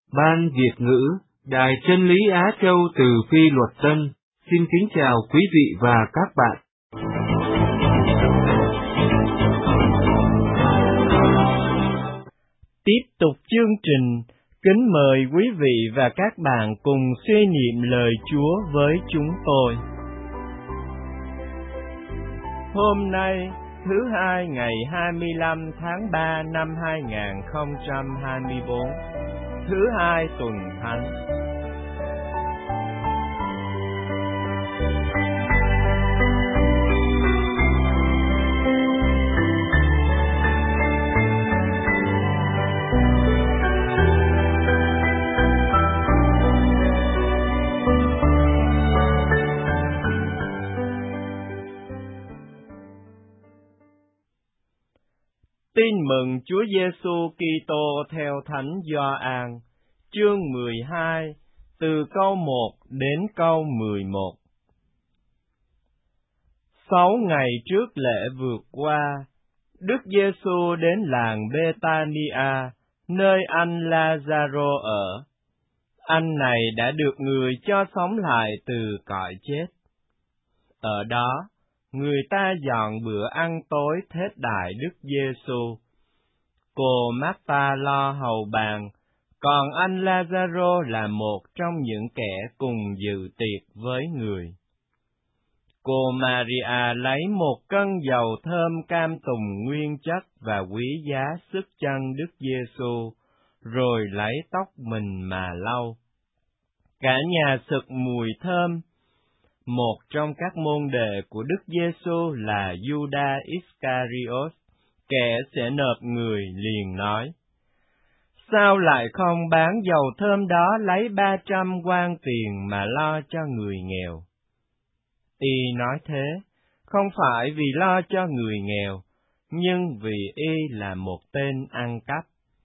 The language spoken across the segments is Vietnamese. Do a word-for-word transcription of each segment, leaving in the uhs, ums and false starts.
Ban Việt ngữ, Đài Chân lý Á Châu từ Phi Luật Tân, xin kính chào quý vị và các bạn. Tiếp tục chương trình, kính mời quý vị và các bạn cùng suy niệm lời Chúa với chúng tôi. Hôm nay, thứ hai ngày hai mươi lăm tháng ba năm hai nghìn không trăm hai mươi bốn, thứ hai tuần Thánh. Tin mừng Chúa Giêsu Kitô theo Thánh Gioan, chương mười hai, từ câu một đến câu mười một. Sáu ngày trước lễ vượt qua, Đức Giêsu đến làng Bethania, nơi anh Lazaro ở. Anh này đã được người cho sống lại từ cõi chết. Ở đó, người ta dọn bữa ăn tối thết đại Đức Giêsu. Cô Marta lo hầu bàn, còn anh Lazaro là một trong những kẻ cùng dự tiệc với người. Cô Maria lấy một cân dầu thơm cam tùng nguyên chất và quý giá sức chân Đức Giêsu, rồi lấy tóc mình mà lau. Cả nhà sực mùi thơm. Một trong các môn đệ của Đức Giêsu là Judas Iscariot, kẻ sẽ nộp người, liền nói: Sao lại không bán dầu thơm đó lấy ba trăm quan tiền mà lo cho người nghèo? Y nói thế, không phải vì lo cho người nghèo, nhưng vì y là một tên ăn cắp.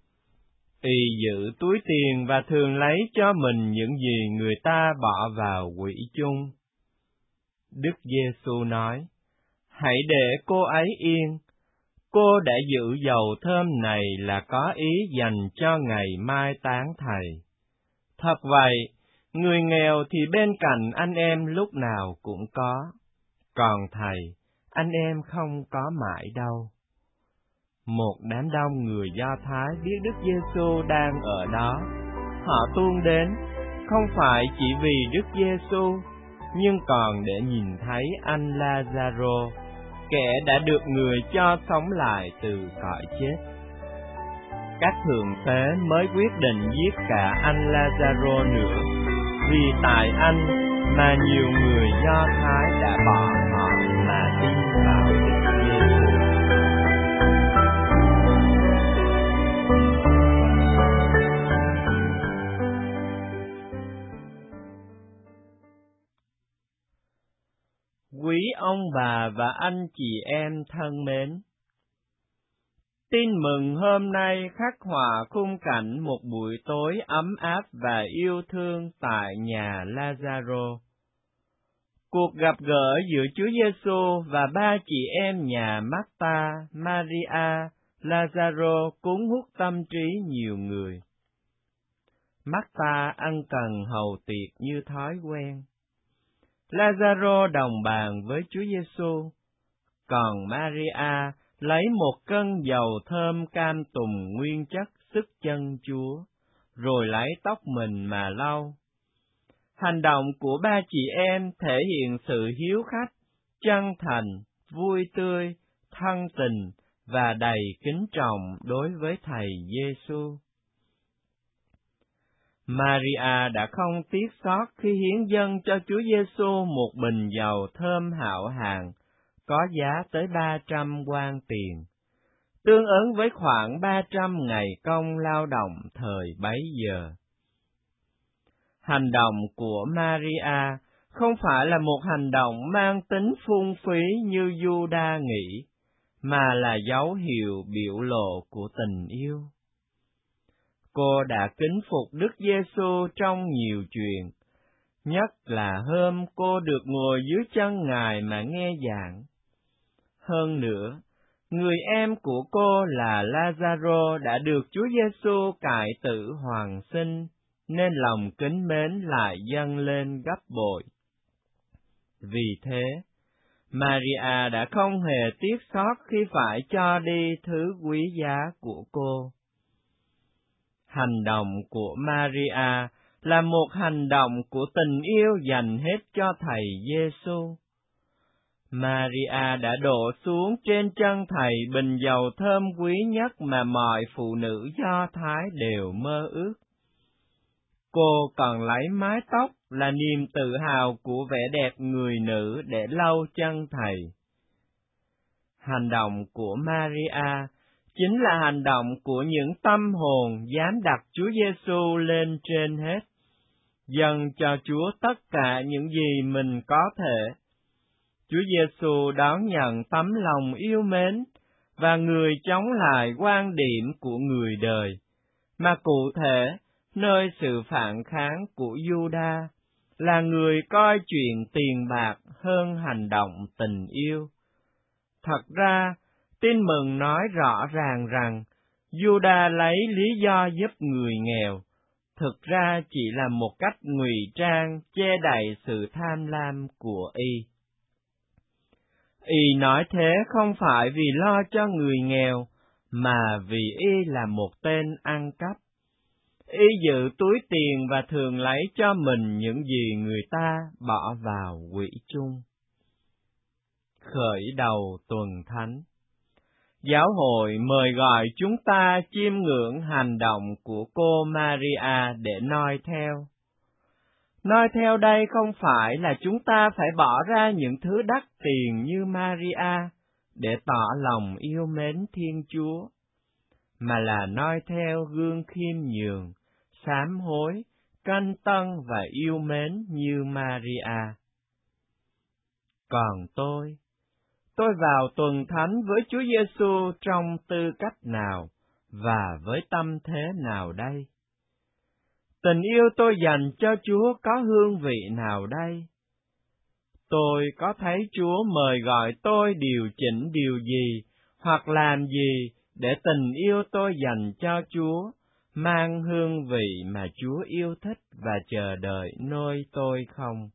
Y giữ túi tiền và thường lấy cho mình những gì người ta bỏ vào quỹ chung. Đức Giêsu nói: Hãy để cô ấy yên. Cô đã giữ dầu thơm này là có ý dành cho ngày mai táng thầy. Thật vậy, người nghèo thì bên cạnh anh em lúc nào cũng có, còn thầy, anh em không có mãi đâu. Một đám đông người Do Thái biết Đức Giêsu đang ở đó. Họ tuôn đến, không phải chỉ vì Đức Giêsu, nhưng còn để nhìn thấy anh Lazaro, kẻ đã được người cho sống lại từ cõi chết. Các thượng tế mới quyết định giết cả anh Lazaro nữa, vì tại anh mà nhiều người Do Thái đã bỏ họ mà tin vào Đức Giêsu. Quý ông bà và anh chị em thân mến, tin mừng hôm nay khắc họa khung cảnh một buổi tối ấm áp và yêu thương tại nhà Lazaro. Cuộc gặp gỡ giữa Chúa Giêsu và ba chị em nhà Marta, Maria, Lazaro cuốn hút tâm trí nhiều người. Marta ân cần hầu tiệc như thói quen. Lazaro đồng bàn với Chúa Giêsu, còn Maria lấy một cân dầu thơm cam tùng nguyên chất sức chân Chúa, rồi lấy tóc mình mà lau. Hành động của ba chị em thể hiện sự hiếu khách, chân thành, vui tươi, thân tình và đầy kính trọng đối với Thầy Giêsu. Maria đã không tiếc xót khi hiến dâng cho Chúa Giêsu một bình dầu thơm hảo hạng, có giá tới ba trăm quan tiền, tương ứng với khoảng ba trăm ngày công lao động thời bấy giờ. Hành động của Maria không phải là một hành động mang tính phung phí như Judas nghĩ, mà là dấu hiệu biểu lộ của tình yêu. Cô đã kính phục Đức Giêsu trong nhiều chuyện, nhất là hôm cô được ngồi dưới chân Ngài mà nghe giảng. Hơn nữa, người em của cô là Lazaro đã được Chúa Giêsu cải tử hoàn sinh nên lòng kính mến lại dâng lên gấp bội. Vì thế, Maria đã không hề tiếc xót khi phải cho đi thứ quý giá của cô. Hành động của Maria là một hành động của tình yêu dành hết cho Thầy Giêsu. Maria đã đổ xuống trên chân Thầy bình dầu thơm quý nhất mà mọi phụ nữ Do Thái đều mơ ước. Cô còn lấy mái tóc là niềm tự hào của vẻ đẹp người nữ để lau chân Thầy. Hành động của Maria chính là hành động của những tâm hồn dám đặt Chúa Giêsu lên trên hết, dâng cho Chúa tất cả những gì mình có thể. Chúa Giêsu đón nhận tấm lòng yêu mến và người chống lại quan điểm của người đời, mà cụ thể nơi sự phản kháng của Giuđa là người coi chuyện tiền bạc hơn hành động tình yêu. Thật ra, Tin Mừng nói rõ ràng rằng Giuđa lấy lý do giúp người nghèo, thực ra chỉ là một cách ngụy trang che đậy sự tham lam của y. Y nói thế không phải vì lo cho người nghèo, mà vì y là một tên ăn cắp. Y giữ túi tiền và thường lấy cho mình những gì người ta bỏ vào quỹ chung. Khởi đầu tuần thánh, Giáo hội mời gọi chúng ta chiêm ngưỡng hành động của cô Maria để noi theo. Noi theo đây không phải là chúng ta phải bỏ ra những thứ đắt tiền như Maria để tỏ lòng yêu mến Thiên Chúa, mà là noi theo gương khiêm nhường, sám hối, canh tân và yêu mến như Maria. Còn tôi, tôi vào tuần thánh với Chúa Giêsu trong tư cách nào và với tâm thế nào đây? Tình yêu tôi dành cho Chúa có hương vị nào đây? Tôi có thấy Chúa mời gọi tôi điều chỉnh điều gì hoặc làm gì để tình yêu tôi dành cho Chúa mang hương vị mà Chúa yêu thích và chờ đợi nơi tôi không?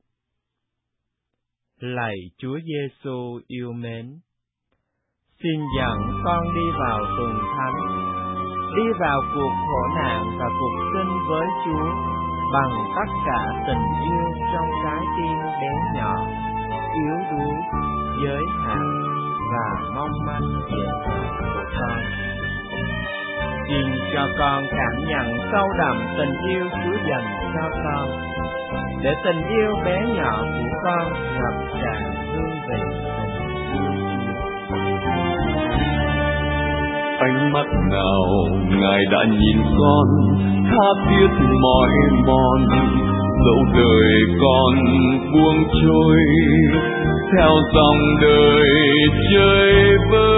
Lạy Chúa Giêsu yêu mến, xin dẫn con đi vào tuần thánh, đi vào cuộc khổ nạn và cuộc sinh với Chúa bằng tất cả tình yêu trong trái tim bé nhỏ, yếu đuối, giới hạn và mong manh hiện tại của con. Xin cho con cảm nhận sâu đậm tình yêu Chúa dành cho con, để tình yêu bé nhỏ của con ngập tràn hương vị tình yêu Chúa. Ánh mắt nào Ngài đã nhìn con, tha thiết mỏi mòn, dẫu đời con buông trôi theo dòng đời chơi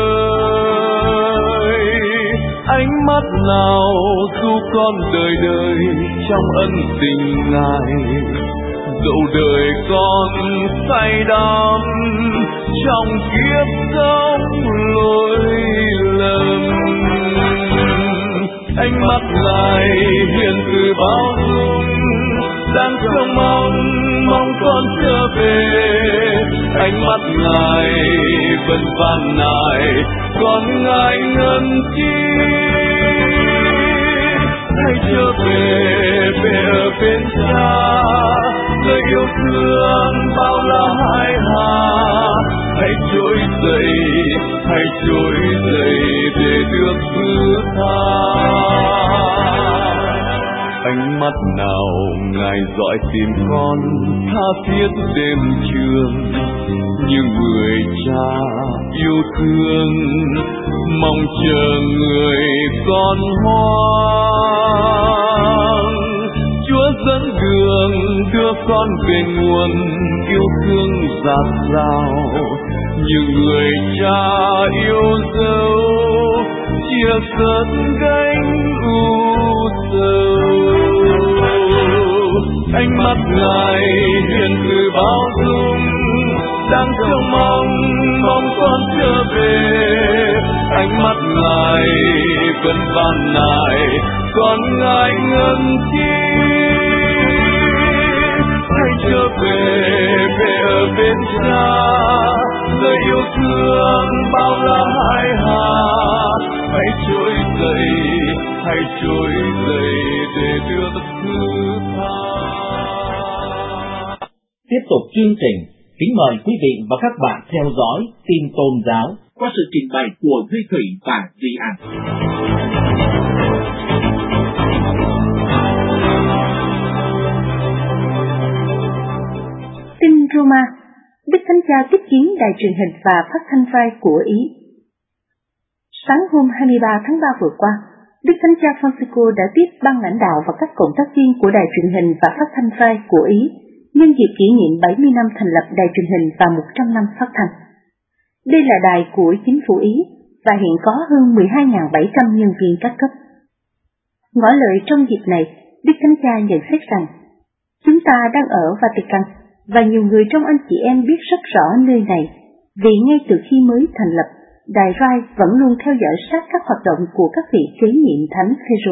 vơi. Ánh mắt nào dù con đời đời trong ân tình Ngài, dẫu đời con say đắm trong kiếp sống lỗi lầm. Ánh mắt Ngài hiền từ bao dung, đang trông mong mong con trở về. Ánh mắt Ngài vẫn van nài, con ngại ngần chi. Hãy trở về, về ở bên Cha, lời yêu thương bao la hài hà. Hãy trỗi dậy, hãy trỗi dậy để được thứ tha. Ánh mắt nào Ngài dõi tìm con, tha thiết đêm trường, như người cha yêu thương mong chờ người con hoang. Chúa dẫn đường đưa con về nguồn yêu thương dạt dào, như người cha yêu dấu chia sớt gánh u sầu. Ánh mắt Ngài hiền từ bao dung, đang trông mong mong con trở về. Ánh mắt Ngài vẫn van nài, con ngại ngần chi. trở về, về ở bên Cha. Lời yêu thương bao la hải hà, hãy trỗi dậy, hãy trỗi dậy để được thứ tha. Tiếp tục chương trình, kính mời quý vị và các bạn theo dõi tin tôn giáo qua sự trình bày của Duy Thủy và Duy An. Tin Roma, Đức Thánh Cha tiếp kiến đài truyền hình và phát thanh vai của Ý. Sáng hôm hai mươi ba tháng ba vừa qua, Đức Thánh Cha Francisco đã tiếp ban lãnh đạo và các cộng tác viên của đài truyền hình và phát thanh vai của Ý nhân dịp kỷ niệm bảy mươi năm thành lập đài truyền hình và một trăm năm phát thanh. Đây là đài của chính phủ Ý và hiện có hơn mười hai nghìn bảy trăm nhân viên các cấp. Ngỏ lời trong dịp này, Đức Thánh Cha nhận xét rằng, chúng ta đang ở Vatican và nhiều người trong anh chị em biết rất rõ nơi này, vì ngay từ khi mới thành lập, đài Rai vẫn luôn theo dõi sát các hoạt động của các vị kế nhiệm Thánh Phêrô.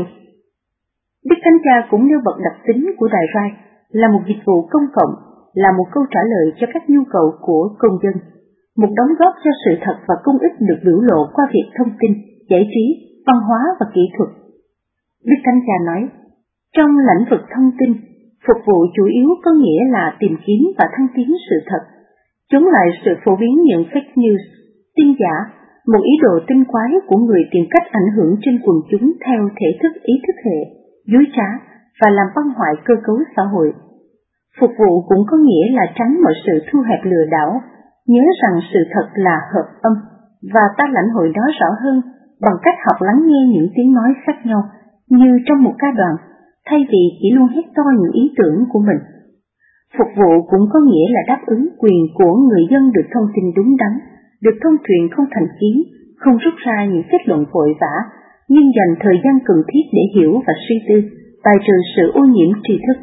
Đức Thánh Cha cũng nêu bật đặc tính của đài Rai là một dịch vụ công cộng, là một câu trả lời cho các nhu cầu của công dân, một đóng góp cho sự thật và công ích được biểu lộ qua việc thông tin, giải trí, văn hóa và kỹ thuật. Đức Thánh Cha nói, trong lĩnh vực thông tin, phục vụ chủ yếu có nghĩa là tìm kiếm và thăng tiến sự thật, chống lại sự phổ biến những fake news, tin giả, một ý đồ tinh quái của người tìm cách ảnh hưởng trên quần chúng theo thể thức ý thức hệ, dối trá và làm băng hoại cơ cấu xã hội. Phục vụ cũng có nghĩa là tránh mọi sự thu hẹp lừa đảo, nhớ rằng sự thật là hợp âm, và ta lãnh hội nó rõ hơn bằng cách học lắng nghe những tiếng nói khác nhau, như trong một ca đoạn, thay vì chỉ luôn hét to những ý tưởng của mình. Phục vụ cũng có nghĩa là đáp ứng quyền của người dân được thông tin đúng đắn, được thông truyền không thành kiến, không rút ra những kết luận vội vã, nhưng dành thời gian cần thiết để hiểu và suy tư, bài trừ sự ô nhiễm tri thức.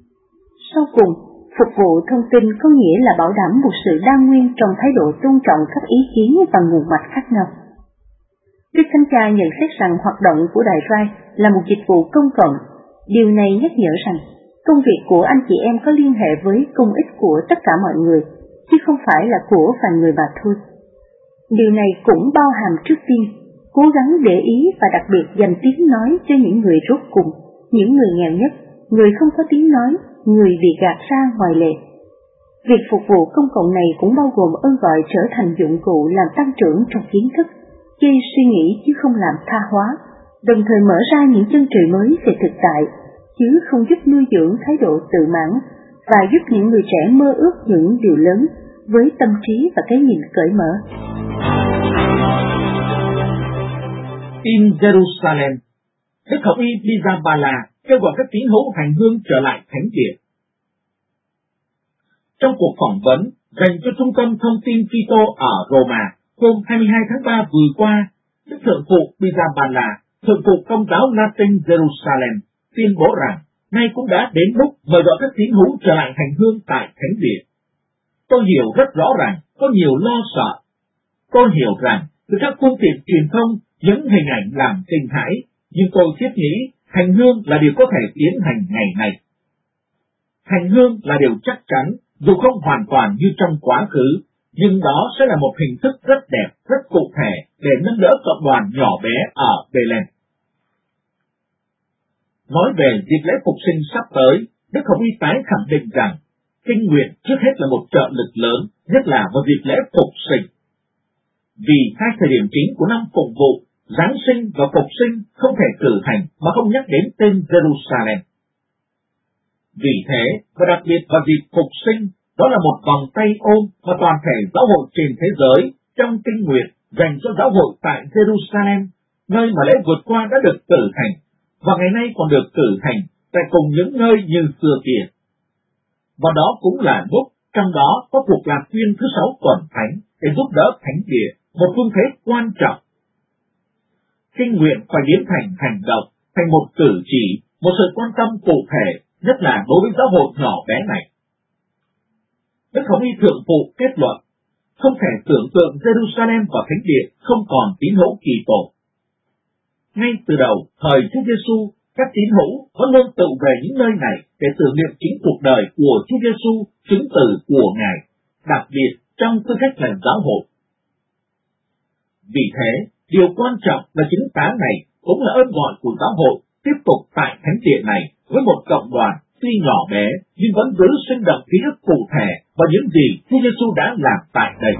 Sau cùng, phục vụ thông tin có nghĩa là bảo đảm một sự đa nguyên trong thái độ tôn trọng các ý kiến và nguồn mạch khác nhau. Đức Thánh Cha nhận xét rằng hoạt động của đài Rai là một dịch vụ công cộng. Điều này nhắc nhở rằng công việc của anh chị em có liên hệ với công ích của tất cả mọi người, chứ không phải là của vài người mà thôi. Điều này cũng bao hàm trước tiên, cố gắng để ý và đặc biệt dành tiếng nói cho những người rốt cùng, những người nghèo nhất, người không có tiếng nói, người bị gạt ra ngoài lề. Việc phục vụ công cộng này cũng bao gồm ơn gọi trở thành dụng cụ làm tăng trưởng trong kiến thức, gây suy nghĩ chứ không làm tha hóa, đồng thời mở ra những chân trời mới về thực tại, chứ không giúp nuôi dưỡng thái độ tự mãn, và giúp những người trẻ mơ ước những điều lớn với tâm trí và cái nhìn cởi mở. In Jerusalem, Đức Hồng Y Pizzaballa kêu gọi các tín hữu hành hương trở lại thánh địa. Trong cuộc phỏng vấn dành cho Trung tâm Thông tin Kitô ở Roma hôm hai mươi hai tháng ba vừa qua, Đức Thượng phụ Pizzaballa, Thượng phụ Công giáo Latin Jerusalem, tuyên bố rằng nay cũng đã đến lúc mời gọi các tín hữu trở lại hành hương tại thánh địa. Tôi hiểu rất rõ rằng có nhiều lo sợ. Tôi hiểu rằng từ các phương tiện truyền thông những hình ảnh làm kinh hãi, nhưng tôi thiết nghĩ hành hương là điều có thể tiến hành ngày nay. Hành hương là điều chắc chắn, dù không hoàn toàn như trong quá khứ, nhưng đó sẽ là một hình thức rất đẹp, rất cụ thể để nâng đỡ cộng đoàn nhỏ bé ở Bethlehem. Nói về dịp lễ phục sinh sắp tới, Đức Hồng Y tái khẳng định rằng kinh nguyện trước hết là một trợ lực lớn, nhất là vào dịp lễ phục sinh. Vì hai thời điểm chính của năm phục vụ, Giáng sinh và phục sinh không thể cử hành mà không nhắc đến tên Jerusalem. Vì thế, và đặc biệt vào dịp phục sinh, đó là một vòng tay ôm mà toàn thể giáo hội trên thế giới trong kinh nguyện dành cho giáo hội tại Jerusalem, nơi mà lễ vượt qua đã được cử hành, và ngày nay còn được cử hành tại cùng những nơi như xưa kia. Và đó cũng là lúc trong đó có cuộc lạc tuyên thứ sáu tuần thánh để giúp đỡ thánh địa, một phương thế quan trọng. Kinh nguyện phải biến thành hành động, thành một cử chỉ, một sự quan tâm cụ thể, nhất là đối với giáo hội nhỏ bé này. Đức Hồng Y Thượng phụ kết luận, không thể tưởng tượng Jerusalem và thánh địa không còn tín hữu Kitô. Ngay từ đầu thời Chúa Giêsu, các tín hữu vẫn luôn tụ về những nơi này để tưởng niệm chính cuộc đời của Chúa Giêsu, chứng tử của Ngài, đặc biệt trong tư cách là giáo hội. Vì thế, điều quan trọng là chính tá này cũng là ơn gọi của giáo hội tiếp tục tại thánh địa này với một cộng đoàn tuy nhỏ bé nhưng vẫn giữ sinh động ký ức cụ thể và những gì Chúa Giêsu đã làm tại đây.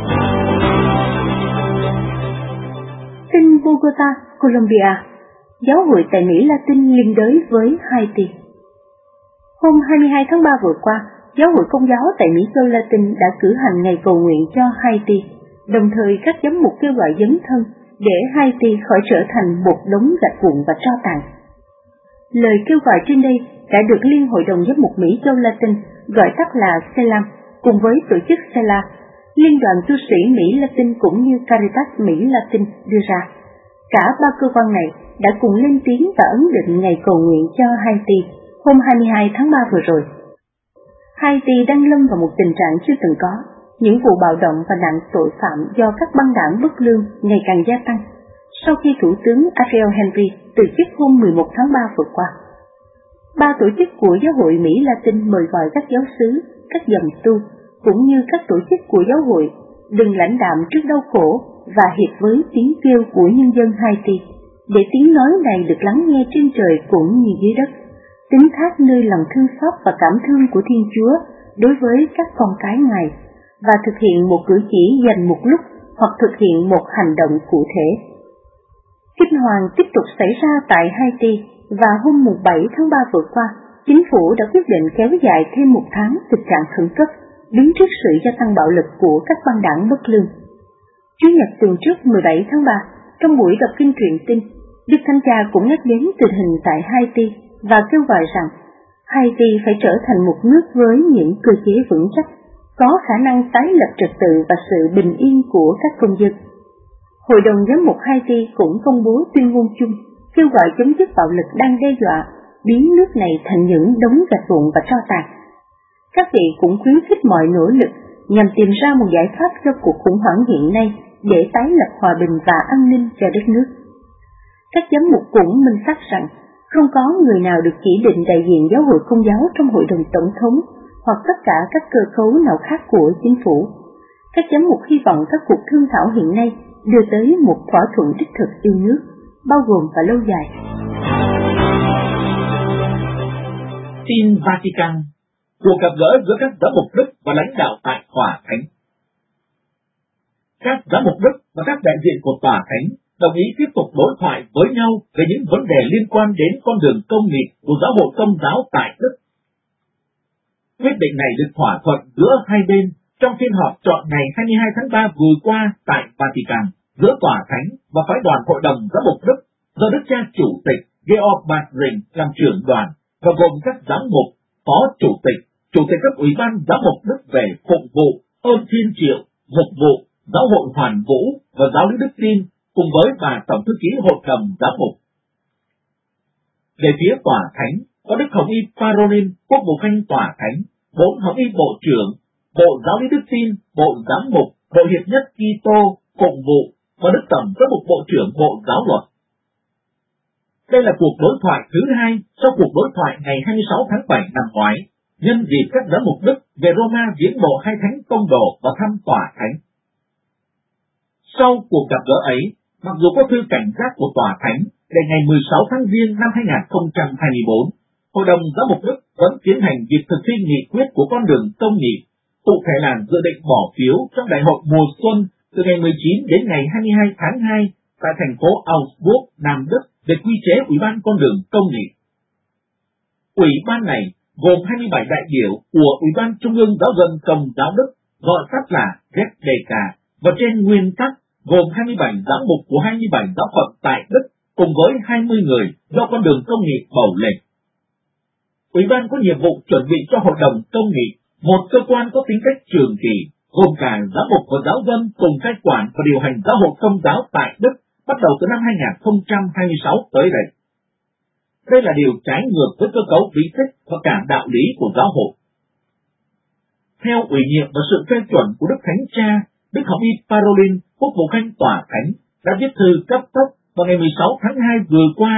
Tin Bogota, Colombia, giáo hội tại Mỹ Latin liên đới với Haiti. Hôm hai mươi hai tháng ba vừa qua, giáo hội Công giáo tại Mỹ Châu Latin đã cử hành ngày cầu nguyện cho Haiti, đồng thời các giám mục kêu gọi dấn thân để Haiti khỏi trở thành một đống gạch vụn và tro tàn. Lời kêu gọi trên đây đã được Liên Hội đồng Giám mục Mỹ Châu Latin, gọi tắt là xê lam, cùng với tổ chức xê lờ a, Liên đoàn tu sĩ Mỹ Latin cũng như Caritas Mỹ Latin đưa ra. Cả ba cơ quan này đã cùng lên tiếng và ấn định ngày cầu nguyện cho Haiti hôm hai mươi hai tháng ba vừa rồi. Haiti đang lâm vào một tình trạng chưa từng có, những vụ bạo động và nạn tội phạm do các băng đảng bất lương ngày càng gia tăng sau khi Thủ tướng Ariel Henry từ chức hôm mười một tháng ba vừa qua. Ba tổ chức của giáo hội Mỹ Latin mời gọi các giáo xứ, các dòng tu, cũng như các tổ chức của giáo hội đừng lãnh đạm trước đau khổ và hiệp với tiếng kêu của nhân dân Haiti, để tiếng nói này được lắng nghe trên trời cũng như dưới đất, tín thác nơi lòng thương xót và cảm thương của Thiên Chúa đối với các con cái Ngài, và thực hiện một cử chỉ dành một lúc hoặc thực hiện một hành động cụ thể. Kinh hoàng tiếp tục xảy ra tại Haiti, và hôm mùng bảy tháng ba vừa qua, chính phủ đã quyết định kéo dài thêm một tháng tình trạng khẩn cấp, đứng trước sự gia tăng bạo lực của các băng đảng bất lương. Chủ nhật tuần trước mười bảy tháng ba, trong buổi đọc kinh truyền tin, Đức Thánh Cha cũng nhắc đến tình hình tại Haiti và kêu gọi rằng Haiti phải trở thành một nước với những cơ chế vững chắc, có khả năng tái lập trật tự và sự bình yên của các công dân. Hội đồng giám mục Haiti cũng công bố tuyên ngôn chung kêu gọi chấm dứt bạo lực đang đe dọa biến nước này thành những đống gạch vụn và tro tàn. Các vị cũng khuyến khích mọi nỗ lực nhằm tìm ra một giải pháp cho cuộc khủng hoảng hiện nay để tái lập hòa bình và an ninh cho đất nước. Các giám mục cũng minh xác rằng không có người nào được chỉ định đại diện giáo hội Công giáo trong hội đồng tổng thống hoặc tất cả các cơ cấu nào khác của chính phủ. Các giám mục hy vọng các cuộc thương thảo hiện nay đưa tới một thỏa thuận đích thực yêu nước, bao gồm và lâu dài. Tin Vatican, cuộc gặp gỡ giữa các giám mục Đức và lãnh đạo tại Tòa Thánh. Các giám mục Đức và các đại diện của Tòa Thánh đồng ý tiếp tục đối thoại với nhau về những vấn đề liên quan đến con đường công nghị của giáo hội Công giáo tại Đức. Quyết định này được thỏa thuận giữa hai bên trong phiên họp chọn ngày hai mươi hai tháng ba vừa qua tại Vatican giữa Tòa Thánh và phái đoàn Hội đồng Giám mục Đức do Đức cha Chủ tịch Georg Bartring làm trưởng đoàn và gồm các giám mục, phó chủ tịch, chủ tịch các ủy ban giám mục Đức về phụng vụ, ơn thiên triệu, mục vụ, giáo hội hoàn vũ và giáo lý đức tin cùng với bà tổng thư ký hội đồng giám mục. Về phía Tòa Thánh có Đức Hồng y Parolin, quốc vụ khanh Tòa Thánh, bốn Hồng y bộ trưởng, bộ giáo lý đức tin, bộ giám mục, bộ hiệp nhất Kitô, phụng vụ và Đức tổng giám mục bộ trưởng bộ giáo luật. Đây là cuộc đối thoại thứ hai sau cuộc đối thoại ngày hai mươi sáu tháng bảy năm ngoái, nhân dịp các giám mục Đức về Roma viếng mộ hai thánh tông đồ và thăm Tòa Thánh. Sau cuộc gặp gỡ ấy, mặc dù có thư cảnh giác của Tòa Thánh để ngày mười sáu tháng Giêng năm hai nghìn không trăm hai mươi bốn, Hội đồng Giám mục Đức vẫn tiến hành việc thực thi nghị quyết của con đường công nghị, cụ thể là dự định bỏ phiếu trong đại hội mùa xuân từ ngày mười chín đến ngày hai mươi hai tháng hai tại thành phố Augsburg, Nam Đức để quy chế Ủy ban con đường công nghị. Ủy ban này gồm hai mươi bảy đại biểu của Ủy ban Trung ương Giáo dân Công giáo Đức, gọi tắt là Z D K, và trên nguyên tắc gồm hai mươi bảy giám mục của hai mươi bảy giáo phận tại Đức cùng với hai mươi người do con đường công nghị bầu lên. Ủy ban có nhiệm vụ chuẩn bị cho Hội đồng công nghị, một cơ quan có tính cách trường kỳ, gồm cả giám mục và giáo dân cùng cai quản và điều hành giáo hội Công giáo tại Đức bắt đầu từ năm hai nghìn không trăm hai mươi sáu tới đây. Đây là điều trái ngược với cơ cấu lý thích và cả đạo lý của giáo hội. Theo ủy nhiệm và sự phê chuẩn của Đức Thánh Cha, Đức Hồng y Parolin, quốc vụ khanh Tòa Thánh, đã viết thư cấp tốc vào ngày mười sáu tháng hai vừa qua,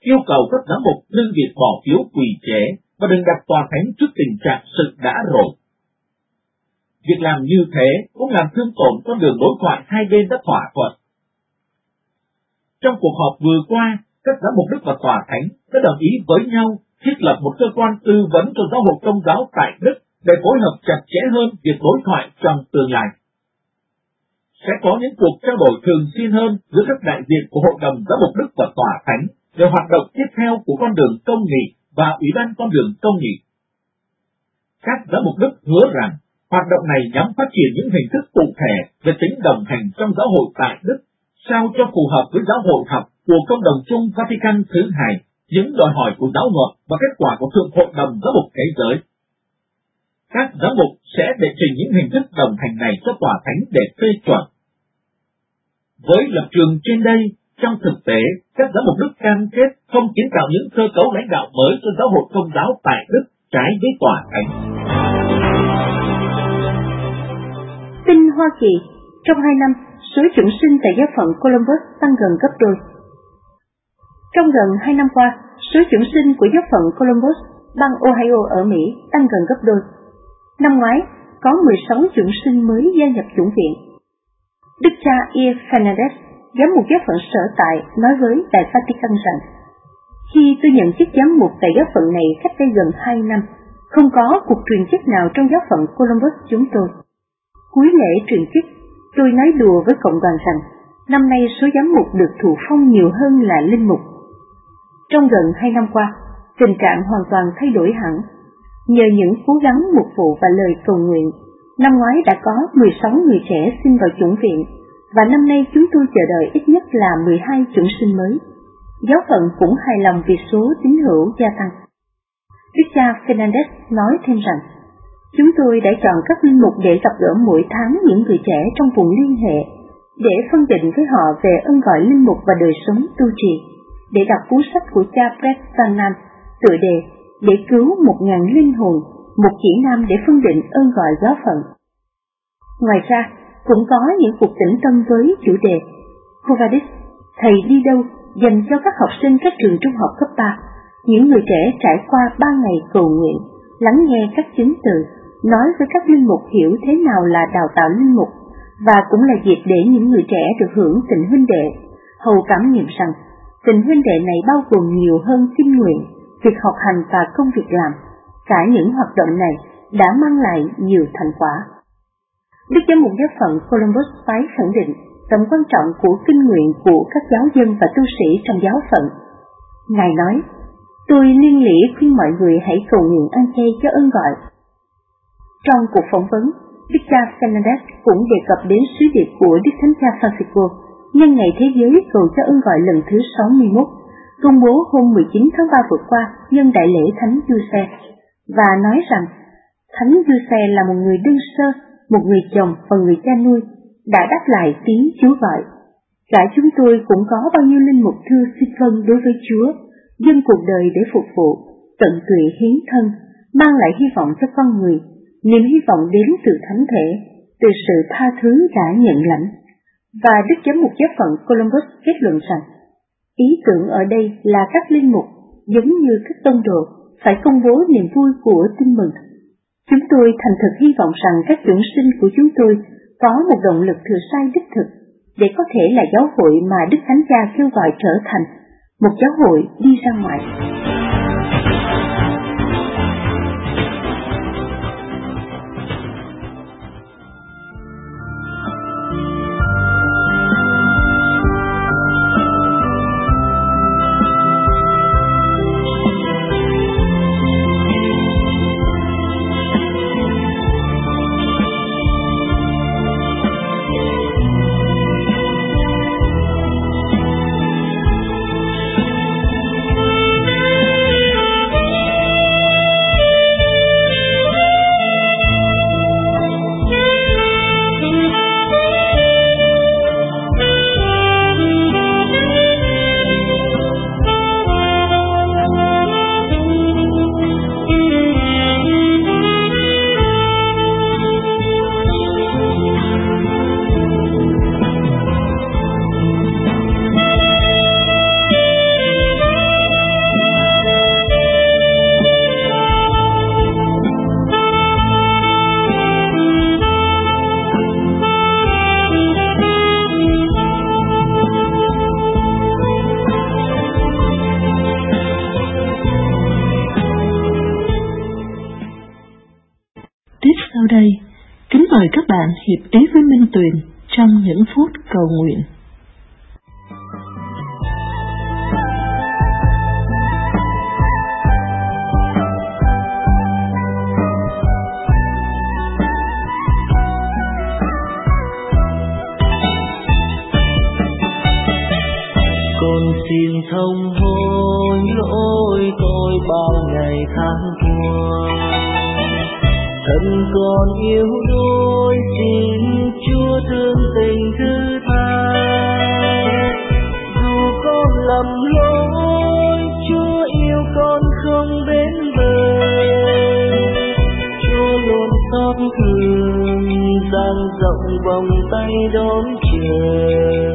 yêu cầu các giám mục ngưng việc bỏ phiếu quỳ trễ và đừng đặt tòa thánh trước tình trạng sự đã rồi. Việc làm như thế cũng làm thương tổn con đường đối thoại hai bên đã thỏa thuận. Trong cuộc họp vừa qua, các giám mục Đức và tòa thánh đã đồng ý với nhau thiết lập một cơ quan tư vấn cho giáo hội Công giáo tại Đức để phối hợp chặt chẽ hơn việc đối thoại trong tương lai. Sẽ có những cuộc trao đổi thường xuyên hơn giữa các đại diện của Hội đồng Giám mục Đức và tòa thánh về hoạt động tiếp theo của con đường công nghị và Ủy ban con đường công nghị. Các giám mục Đức hứa rằng hoạt động này nhằm phát triển những hình thức cụ thể về tính đồng hành trong giáo hội tại Đức, sao cho phù hợp với giáo hội học của Công đồng chung Vatican thứ hai, những đòi hỏi của giáo luật và kết quả của Thượng Hội đồng Giám mục Thế giới. Các giám mục sẽ đệ trình những hình thức đồng hành này cho tòa thánh để phê chuẩn. Với lập trường trên đây, trong thực tế, các giám mục Đức cam kết không kiến tạo những cơ cấu lãnh đạo mới cho giáo hội Công giáo tại Đức trái với tòa thánh. Tin Hoa Kỳ, trong hai năm, số chủng sinh tại giáo phận Columbus tăng gần gấp đôi. Trong gần hai năm qua, số chủng sinh của giáo phận Columbus, bang Ohio ở Mỹ tăng gần gấp đôi. Năm ngoái, có mười sáu chủng sinh mới gia nhập chủng viện. Đức cha E. Fernandez, giám mục giáo phận sở tại, nói với Đài Vatican rằng, khi tôi nhận chức giám mục tại giáo phận này cách đây gần hai năm, không có cuộc truyền chức nào trong giáo phận Columbus chúng tôi. Cuối lễ truyền chức, tôi nói đùa với cộng đoàn rằng, năm nay số giám mục được thụ phong nhiều hơn là linh mục. Trong gần hai năm qua, tình trạng hoàn toàn thay đổi hẳn. Nhờ những cố gắng mục vụ và lời cầu nguyện, năm ngoái đã có mười sáu người trẻ xin vào chủng viện, và năm nay chúng tôi chờ đợi ít nhất là mười hai chủng sinh mới. Giáo phận cũng hài lòng vì số tín hữu gia tăng. Đức cha Fernandez nói thêm rằng, chúng tôi đã chọn các linh mục để gặp gỡ mỗi tháng những người trẻ trong vùng liên hệ, để phân định với họ về ơn gọi linh mục và đời sống tu trì, để đọc cuốn sách của cha Brett Branham, tựa đề để cứu một ngàn linh hồn, một chỉ nam để phân định ơn gọi giáo phận. Ngoài ra, cũng có những cuộc tĩnh tâm với chủ đề Quo Vadis, thầy đi đâu, dành cho các học sinh các trường trung học cấp ba. Những người trẻ trải qua ba ngày cầu nguyện, lắng nghe các chứng từ, nói với các linh mục hiểu thế nào là đào tạo linh mục, và cũng là dịp để những người trẻ được hưởng tình huynh đệ. Hầu cảm nhận rằng tình huynh đệ này bao gồm nhiều hơn kinh nguyện, việc học hành và công việc làm. Cả những hoạt động này đã mang lại nhiều thành quả. Đức giám mục giáo phận Columbus tái khẳng định tầm quan trọng của kinh nguyện của các giáo dân và tu sĩ trong giáo phận. Ngài nói, tôi liên lỉ khuyên mọi người hãy cầu nguyện ăn chay cho ơn gọi. Trong cuộc phỏng vấn, Đức cha Fernandez cũng đề cập đến sứ điệp của Đức Thánh cha Francisco nhân ngày Thế giới cầu cho ơn gọi lần thứ sáu mươi mốt, công bố hôm mười chín tháng ba vừa qua nhân đại lễ Thánh Giuse, và nói rằng Thánh Giuse là một người đơn sơ, một người chồng và người cha nuôi, đã đáp lại tiếng Chúa gọi. Cả chúng tôi cũng có bao nhiêu linh mục thưa xin vâng đối với Chúa, dâng cuộc đời để phục vụ, tận tụy hiến thân, mang lại hy vọng cho con người, niềm hy vọng đến từ thánh thể, từ sự tha thứ đã nhận lãnh. Và Đức giám mục giáo phận Columbus kết luận rằng, ý tưởng ở đây là các linh mục, giống như các tông đồ, phải công bố niềm vui của tin mừng. Chúng tôi thành thực hy vọng rằng các chủng sinh của chúng tôi có một động lực thừa sai đích thực, để có thể là giáo hội mà Đức Thánh Cha kêu gọi trở thành, một giáo hội đi ra ngoài. Sau đây, kính mời các bạn hiệp ý với Minh Tuyền trong những phút cầu nguyện. Con xin thông hối lỗi tôi bao ngày tháng qua, thân con yếu đuối xin Chúa thương tình thứ tha. Dù con lầm lỗi, Chúa yêu con không đến bờ, Chúa luôn xót thương dang rộng vòng tay đón chờ.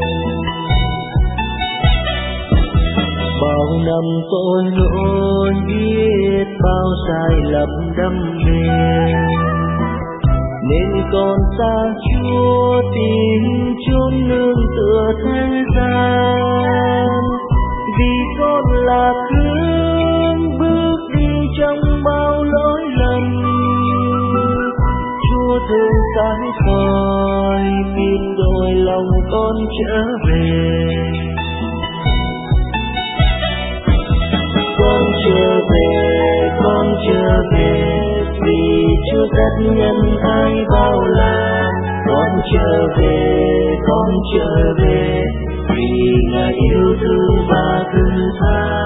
Bao năm tôi lỗi biết bao sai lầm đắm mê, nên con xa Chúa tìm chốn nương tựa thế gian. Vì con lạc hướng bước đi trong bao lỗi lầm, Chúa thương cái soi tin đổi lòng con trở về. Con trở về, con trở về, vì Chúa rất nhân ái bao la. Con trở về, con trở về, vì Ngài yêu thương và thương tha.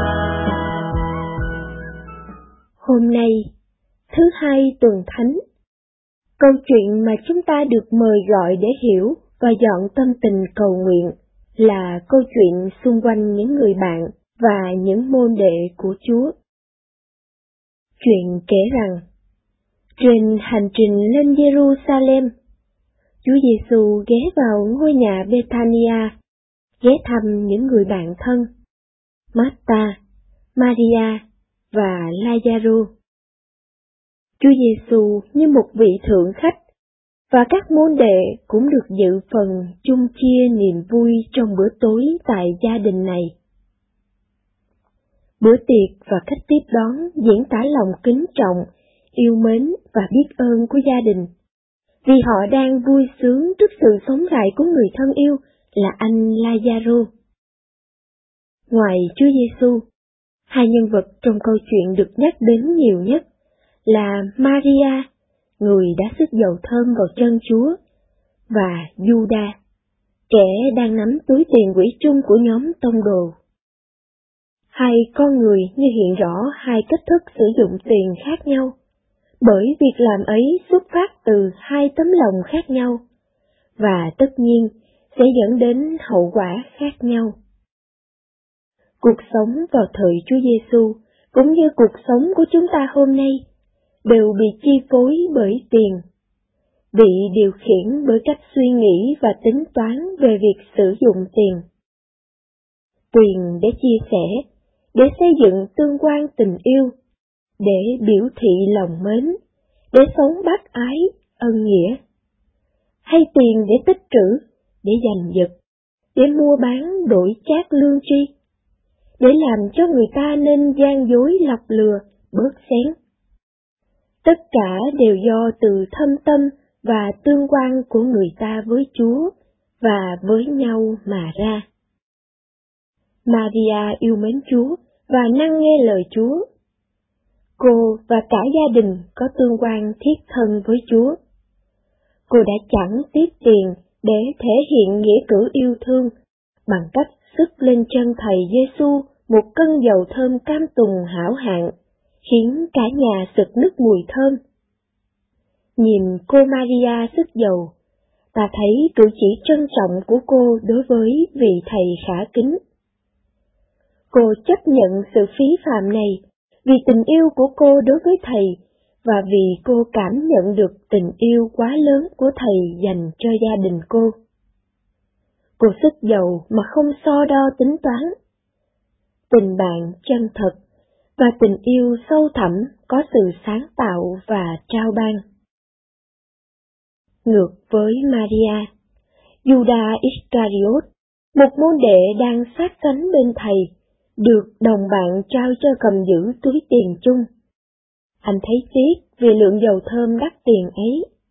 Hôm nay, thứ hai tuần thánh, câu chuyện mà chúng ta được mời gọi để hiểu và dọn tâm tình cầu nguyện là câu chuyện xung quanh những người bạn và những môn đệ của Chúa. Chuyện kể rằng, trên hành trình lên Jerusalem, Chúa Giêsu ghé vào ngôi nhà Bethania, ghé thăm những người bạn thân, Marta, Maria và Lazaro. Chúa Giêsu như một vị thượng khách, và các môn đệ cũng được dự phần chung chia niềm vui trong bữa tối tại gia đình này. Bữa tiệc và cách tiếp đón diễn tả lòng kính trọng, yêu mến và biết ơn của gia đình, vì họ đang vui sướng trước sự sống lại của người thân yêu là anh Lazaro. Ngoài Chúa Giêsu, hai nhân vật trong câu chuyện được nhắc đến nhiều nhất là Maria, người đã xức dầu thơm vào chân Chúa, và Judas, kẻ đang nắm túi tiền quỹ chung của nhóm tông đồ. Hai con người như hiện rõ hai cách thức sử dụng tiền khác nhau, bởi việc làm ấy xuất phát từ hai tấm lòng khác nhau, và tất nhiên sẽ dẫn đến hậu quả khác nhau. Cuộc sống vào thời Chúa Giêsu cũng như cuộc sống của chúng ta hôm nay đều bị chi phối bởi tiền, bị điều khiển bởi cách suy nghĩ và tính toán về việc sử dụng tiền. Tiền để chia sẻ, để xây dựng tương quan tình yêu, để biểu thị lòng mến, để sống bác ái, ân nghĩa. Hay tiền để tích trữ, để giành giật, để mua bán đổi chác lương tri, để làm cho người ta nên gian dối lọc lừa, bớt xén. Tất cả đều do từ thâm tâm và tương quan của người ta với Chúa và với nhau mà ra. Maria yêu mến Chúa và năng nghe lời Chúa. Cô và cả gia đình có tương quan thiết thân với Chúa. Cô đã chẳng tiếc tiền để thể hiện nghĩa cử yêu thương bằng cách sức lên chân Thầy Giêsu một cân dầu thơm cam tùng hảo hạng, khiến cả nhà sực nức mùi thơm. Nhìn cô Maria sức dầu, ta thấy cử chỉ trân trọng của cô đối với vị thầy khả kính. Cô chấp nhận sự phí phạm này vì tình yêu của cô đối với thầy và vì cô cảm nhận được tình yêu quá lớn của thầy dành cho gia đình cô. Cô sức dầu mà không so đo tính toán. Tình bạn chân thật và tình yêu sâu thẳm có sự sáng tạo và trao ban. Ngược với Maria, Judas Iscariot, một môn đệ đang sát cánh bên thầy, được đồng bạn trao cho cầm giữ túi tiền chung. Anh thấy tiếc vì lượng dầu thơm đắt tiền ấy,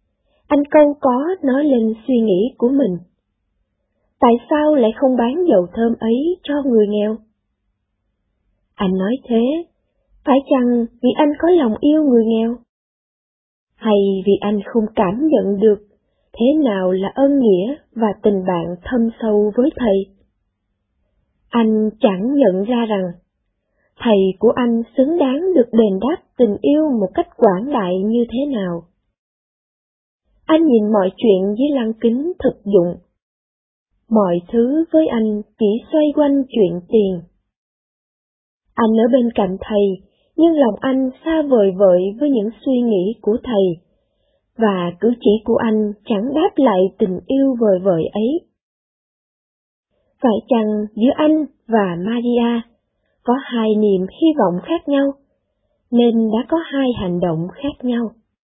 anh câu có nói lên suy nghĩ của mình. Tại sao lại không bán dầu thơm ấy cho người nghèo? Anh nói thế, phải chăng vì anh có lòng yêu người nghèo? Hay vì anh không cảm nhận được thế nào là ơn nghĩa và tình bạn thâm sâu với thầy? Anh chẳng nhận ra rằng thầy của anh xứng đáng được đền đáp tình yêu một cách quảng đại như thế nào. Anh nhìn mọi chuyện dưới lăng kính thực dụng. Mọi thứ với anh chỉ xoay quanh chuyện tiền. Anh ở bên cạnh thầy, nhưng lòng anh xa vời vợi với những suy nghĩ của thầy, và cử chỉ của anh chẳng đáp lại tình yêu vời vợi ấy. Phải chăng giữa anh và Maria có hai niềm hy vọng khác nhau, nên đã có hai hành động khác nhau?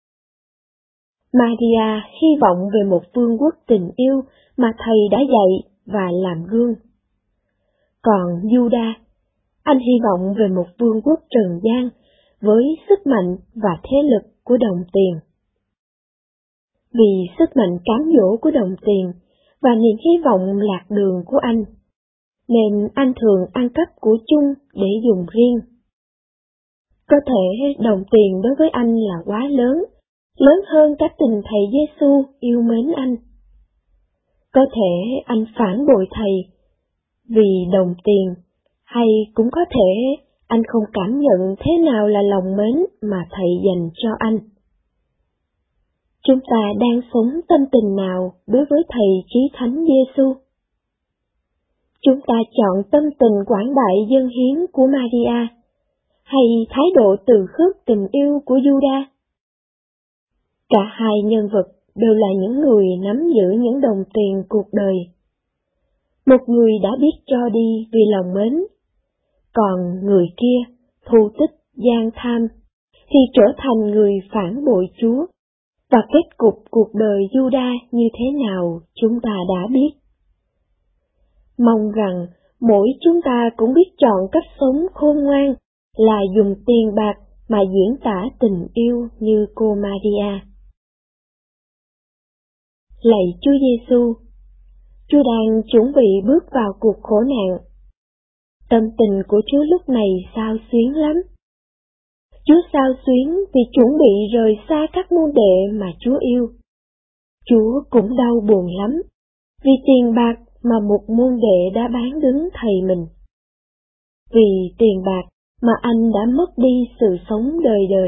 Maria hy vọng về một vương quốc tình yêu mà thầy đã dạy và làm gương. Còn Judas, anh hy vọng về một vương quốc trần gian với sức mạnh và thế lực của đồng tiền. Vì sức mạnh cám dỗ của đồng tiền và niềm hy vọng lạc đường của anh, nên anh thường ăn cắp của chung để dùng riêng. Có thể đồng tiền đối với anh là quá lớn, lớn hơn cả tình thầy Giêsu yêu mến anh. Có thể anh phản bội thầy vì đồng tiền, hay cũng có thể anh không cảm nhận thế nào là lòng mến mà thầy dành cho anh. Chúng ta đang sống tâm tình nào đối với thầy Chí Thánh Giêsu? Chúng ta chọn tâm tình quảng đại dâng hiến của Maria, hay thái độ từ khước tình yêu của Judas? Cả hai nhân vật đều là những người nắm giữ những đồng tiền cuộc đời. Một người đã biết cho đi vì lòng mến, còn người kia thù tích gian tham thì trở thành người phản bội Chúa, và kết cục cuộc đời Judas như thế nào chúng ta đã biết. Mong rằng mỗi chúng ta cũng biết chọn cách sống khôn ngoan là dùng tiền bạc mà diễn tả tình yêu như cô Maria. Lạy Chúa Giêsu, Chúa đang chuẩn bị bước vào cuộc khổ nạn. Tâm tình của Chúa lúc này xao xuyến lắm. Chúa xao xuyến vì chuẩn bị rời xa các môn đệ mà Chúa yêu. Chúa cũng đau buồn lắm, vì tiền bạc mà một môn đệ đã bán đứng thầy mình. Vì tiền bạc mà anh đã mất đi sự sống đời đời.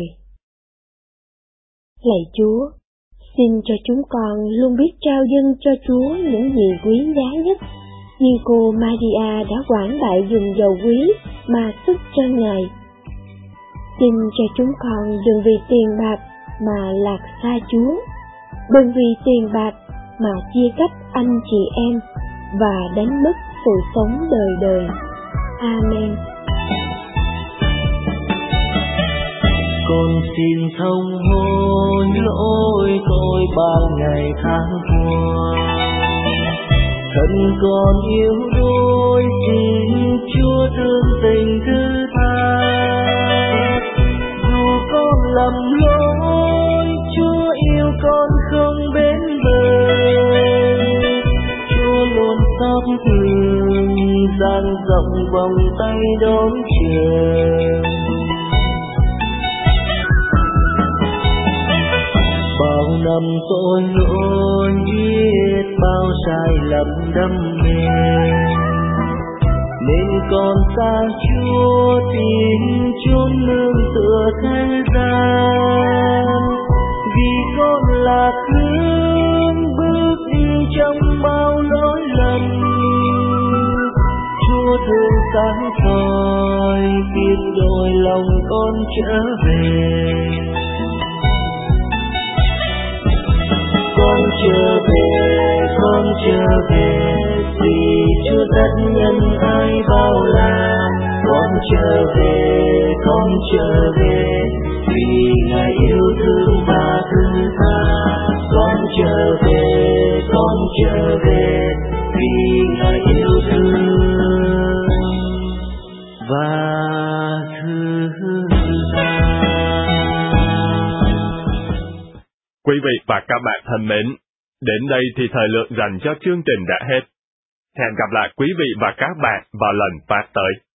Lạy Chúa, xin cho chúng con luôn biết trao dâng cho Chúa những gì quý giá nhất, như cô Maria đã quảng đại dùng dầu quý mà sức cho Ngài. Xin cho chúng con đừng vì tiền bạc mà lạc xa Chúa, đừng vì tiền bạc mà chia cách anh chị em và đánh mất sự sống đời đời. Amen. Con xin thông hối lỗi tôi bao ngày tháng qua, thân con yếu đuối xin Chúa thương tình thứ tha. Dù con lầm lỗi, Chúa yêu con không bến bờ, Chúa luôn xót thương dang rộng vòng tay đón chờ. Bao năm tội lỗi biết bao sai lầm đắm mê, nên con xa Chúa tìm chốn nương tựa thế gian. Vì con lạc hướng bước đi trong bao lỗi lầm, Chúa thương sáng soi tiếp đôi lòng con trở về. Con trở về, con trở về, vì Chúa rất nhân ái bao la. Con trở về, con trở về, vì Ngài yêu thương và thứ tha. Con trở về, con trở về, vì Ngài yêu thương và thứ tha. Quý Quý vị và các bạn thân mến, đến đây thì thời lượng dành cho chương trình đã hết. Hẹn gặp lại quý vị và các bạn vào lần phát tới.